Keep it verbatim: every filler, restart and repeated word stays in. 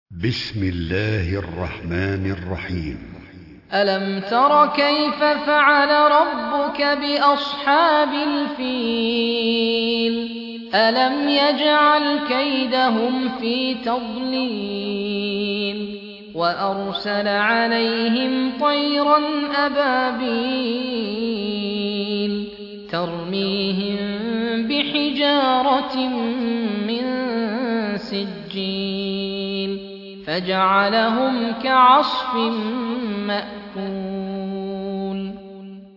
بسم الله الرحمن الرحيم. ألم تر كيف فعل ربك بأصحاب الفيل ألم يجعل كيدهم في تضليل وأرسل عليهم طيرا أبابيل ترميهم بحجارة من سجيل فجعلهم كعصف مأكول.